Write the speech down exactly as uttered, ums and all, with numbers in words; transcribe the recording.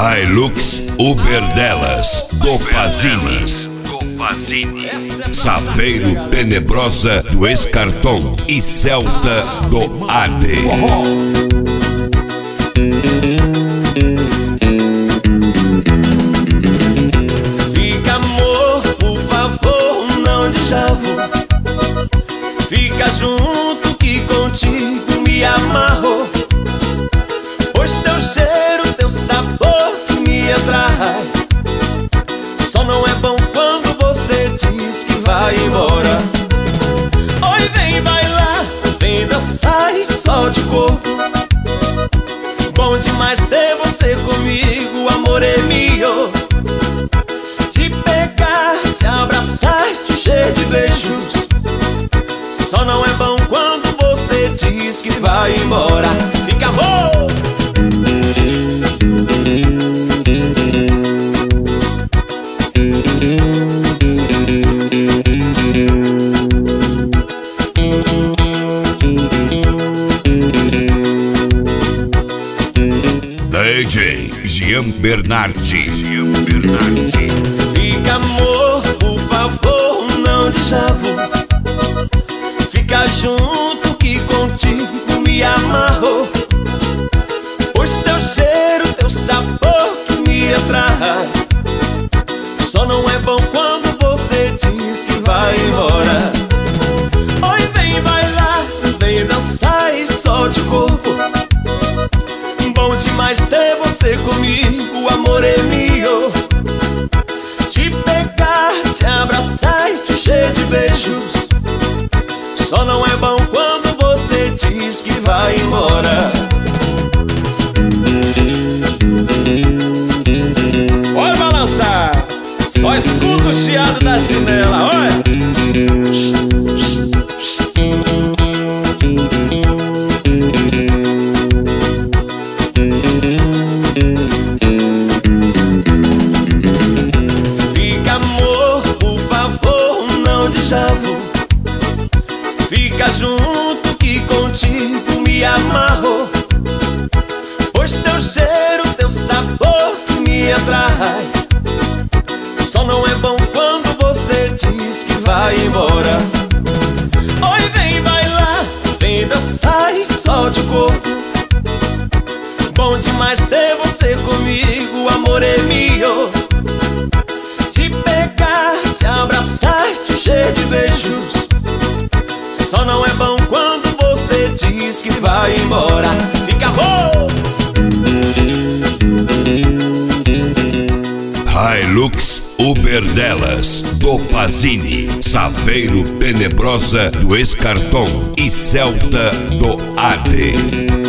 Hilux Uber delas, do Pazini. Saveiro Tenebrosa do Escarton e Celta do Ade. Fica, amor, por favor, não de chavo. Fica junto que contigo me amarro. Pois teu cheiro, teu sabor que me atrai. Só não é bom quando você diz que vai embora. Oi, vem bailar, vem dançar e solte o corpo. Bom demais ter você comigo, amor é meu. Te pegar, te abraçar, te encher de beijos. Só não é bom quando você diz que vai embora. Fica, amor! D J Jean Bernardi. Jean Bernardi. Fica, amor, por favor, não de chavo. Fica junto que contigo me amarro. Pois teu cheiro, teu sabor que me atrai. Só não é bom quando você diz que vai embora. Oi, vem bailar, vem dançar e solte o corpo. Bom demais ter você comigo, o amor é meu. Te pegar, te abraçar e te encher de beijos. Só não é bom quando você diz que vai embora. Bora balançar, só escuta o chiado da chinela, olha. Fica, amor, por favor, não de chavo. Fica junto que contigo me amarro. Pois teu cheiro, teu sabor que me atrai. Só não é bom quando você diz que vai embora. Oi, vem bailar, vem dançar e solte o corpo. Bom demais ter você comigo, o amor é meu. Te pegar, te abraçar, te encher de beijos. Só não é bom quando você diz que vai embora. Fica, amor! Hilux Uber delas, do Pazini. Saveiro Tenebrosa do Escarton e Celta do Ade.